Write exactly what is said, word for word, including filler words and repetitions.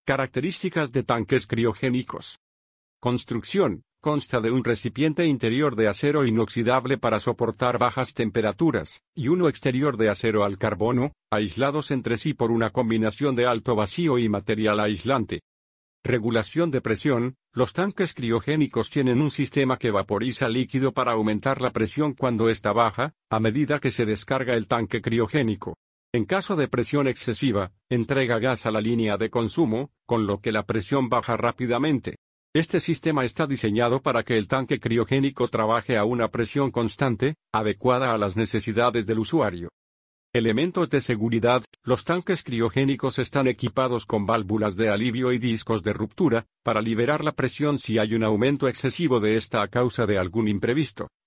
Características de tanques criogénicos. Construcción. Consta de un recipiente interior de acero inoxidable para soportar bajas temperaturas, y uno exterior de acero al carbono, aislados entre sí por una combinación de alto vacío y material aislante. Regulación de presión. Los tanques criogénicos tienen un sistema que vaporiza líquido para aumentar la presión cuando está baja, a medida que se descarga el tanque criogénico. En caso de presión excesiva, entrega gas a la línea de consumo, con lo que la presión baja rápidamente. Este sistema está diseñado para que el tanque criogénico trabaje a una presión constante, adecuada a las necesidades del usuario. Elementos de seguridad. Los tanques criogénicos están equipados con válvulas de alivio y discos de ruptura, para liberar la presión si hay un aumento excesivo de esta a causa de algún imprevisto.